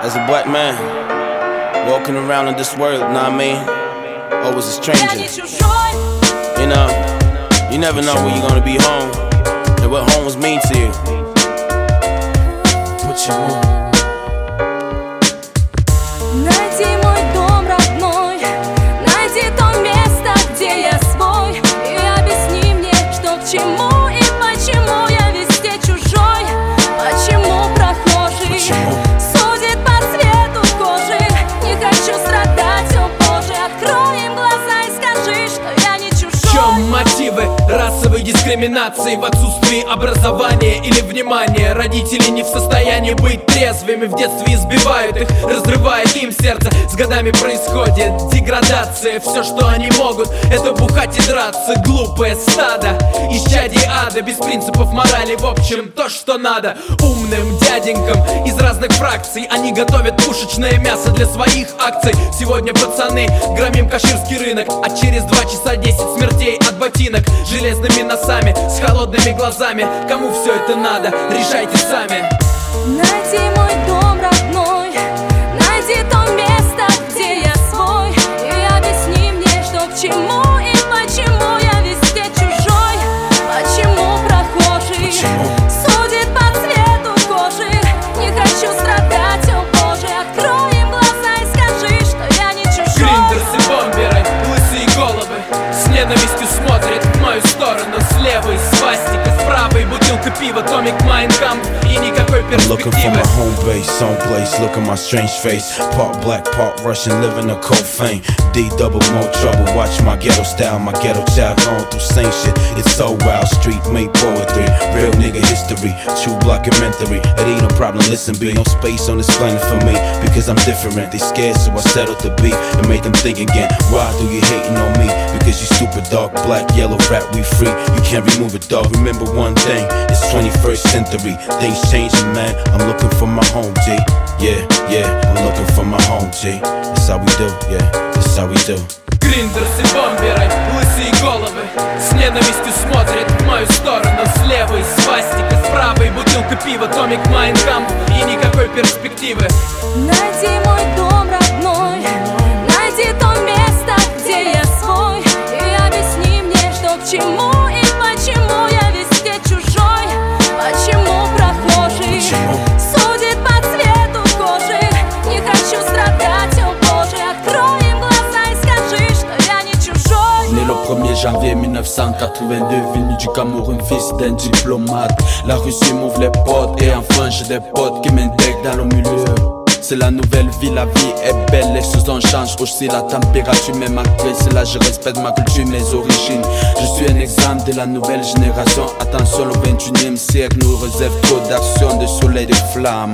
As a black man, walking around in this world, know what I mean? Always a stranger. You know, you never know when you're gonna be home and what home was mean to you. Put you on. Найди мой дом родной, найди то место, где я свой, и объясни мне, что к чему и почему я везде чужой, почему прохожий судит по цвету кожи. Не хочу страдать, о Боже, открой им глаза и скажи, что я не чужой. В чем мотивы расовой дискриминации? В отсутствии образования или внимания? Родители не в состоянии быть трезвыми, в детстве избивают их, разрывая им сердце. С годами происходит деградация. Все, что они могут, это бухать и драться. Глупое стадо, исчадие ада, без принципов морали. В общем, то, что надо умным дяденькам из разных фракций. Они готовят пушечное мясо для своих акций. Сегодня, пацаны, громим каширский рынок, а через 2 часа 10 смертей от ботинок. Железными носами, с холодными глазами. Кому все это надо, решайте сами. Найди мой дом родной, найди то место, где я свой, и объясни мне, что к чему и почему я везде чужой, почему прохожий судит по цвету кожи. Не хочу страдать, о Боже, открой им глаза и скажи, что я не чужой. Гриндерс и бомберы, лысые головы с ненавистью смотрят в мою сторону. С левой свастика, с правой бутылка пива, томик Mein Kampf и никакой I'm looking for перспективы. my home base, someplace. Look at my strange face. Part black, part Russian, living a cold fame. D double more trouble. Watch my ghetto style, my ghetto child going through same shit. It's so wild, street made poetry, real nigga history, true documentary. It ain't no problem, listen, be no space on this planet for me because I'm different. They scared, so I settled the beat and made them think again. Why do you hating on me? Because you stupid dog, black, yellow, rap, we free. You can't remove it, dog. Remember one thing, it's 21st century. Things changing, man. I'm looking for my home, G. Yeah, yeah, I'm looking for my home, G. That's how we do, yeah, that's how we do. Гриндерс и бомберы, лысые головы с ненавистью смотрят в мою сторону. С левой свастика, с правой бутылка пива, томик Mein Kampf и никакой перспективы. Найди мой дом родной, найди то место, где я свой, и объясни мне, что к чему и почему я везде чужой, почему прохожий судит по цвету кожи. Не хочу страдать, о Боже, открой им глаза и скажи, что я не чужой. Né le 1er janvier 1982, venu du Cameroun, fils d'un diplomate. La Russie m'ouvre les portes et enfin j'ai des potes qui m'intègrent dans le milieu. C'est la nouvelle vie, la vie est belle, les choses en changent aussi la température. Mais malgré cela, je respecte ma culture, mes origines. Je suis un exemple de la nouvelle génération. Attention, le 21e siècle nous réserve trop d'actions, de soleil, de flammes.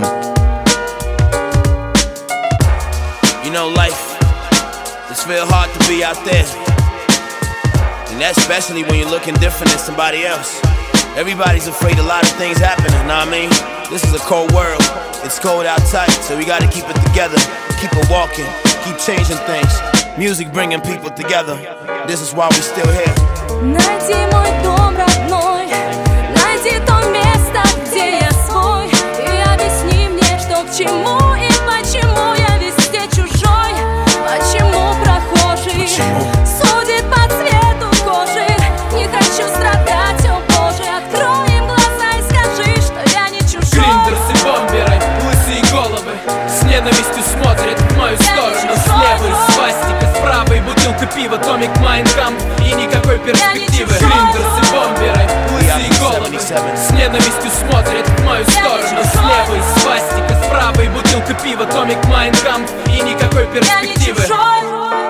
You know, life, it's real hard to be out there. And that's especially when you're looking different than somebody else. Everybody's afraid a lot of things happening, know what I mean? This is a cold world, it's cold outside, so we gotta keep it together, keep it walking, keep changing things. Music bringing people together, this is why we still here. Найди мой дом родной, найди то место, где я свой, и объясни мне, что к чему и почему я везде чужой, почему прохожий судит по цвету кожи. Не хочу страдать, о Боже, открой им глаза и скажи, что я не чужой. Гриндерс и бомберы, лысые головы с ненавистью смотрят в мою сторону. С левой свастика, с правой бутылка пива, томик Mein Kampf и никакой перспективы. Гриндерс и бомберы, лысые головы с ненавистью смотрят в мою сторону. С левой свастика, с правой бутылка пива, томик Mein Kampf и никакой Я не перспективы. чужой.